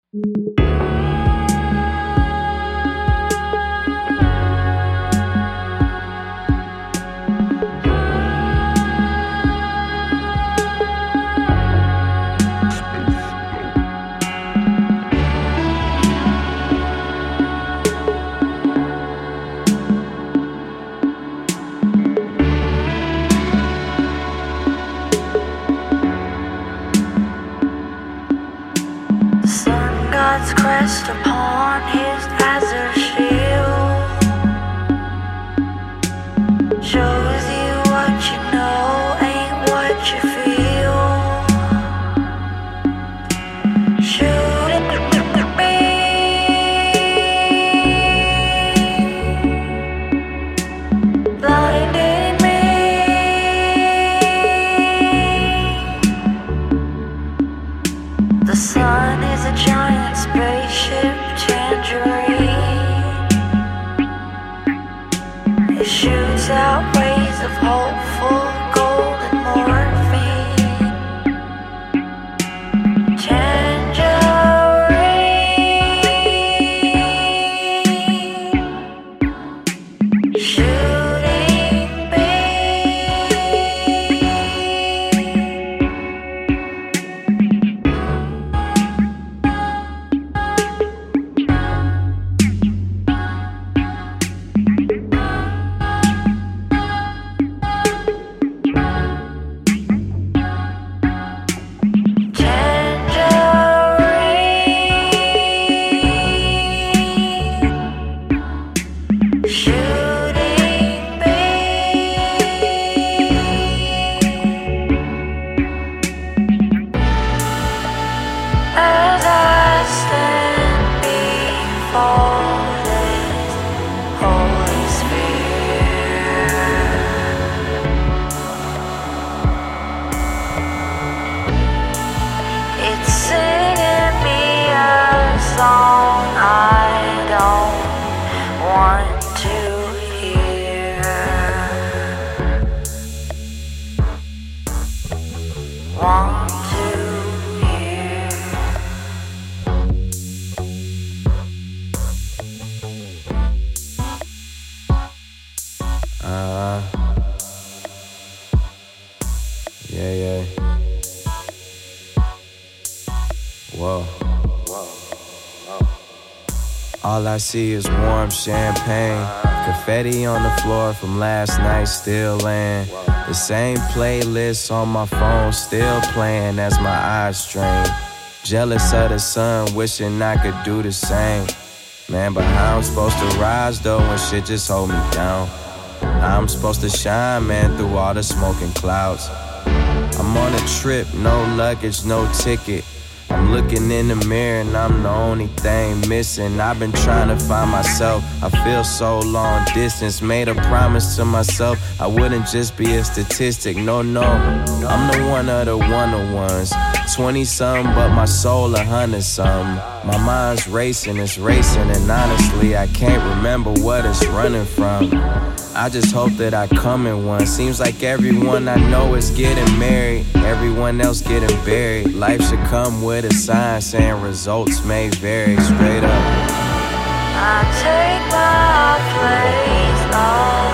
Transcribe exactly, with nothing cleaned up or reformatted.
God's crest upon his azure shield shows you what you know ain't what you feel. Shooting me, blinding me. The sun is a giant spaceship tangerine. It shoots out rays of hopeful golden morphine. Tangerine, shooting as I stand before this holy sphere. It's singing me a song I don't want to hear. Want to hear. Uh, yeah, yeah. Whoa. All I see is warm champagne, confetti on the floor from last night still laying. The same playlist on my phone still playing as my eyes strain. Jealous of the sun, wishing I could do the same. Man, but how I'm supposed to rise though when shit just hold me down? I'm supposed to shine, man, through all the smoke and clouds. I'm on a trip, no luggage, no ticket. I'm looking in the mirror and I'm the only thing missing. I've been trying to find myself, I feel so long distance. Made a promise to myself, I wouldn't just be a statistic. No, no, I'm the one of the one-on-ones. Twenty-something, but my soul a hundred-something. My mind's racing, it's racing, and honestly, I can't remember what it's running from. I just hope that I come in one. Seems like everyone I know is getting married, everyone else getting buried. Life should come with a sign saying results may vary. Straight up, I take my place. Oh.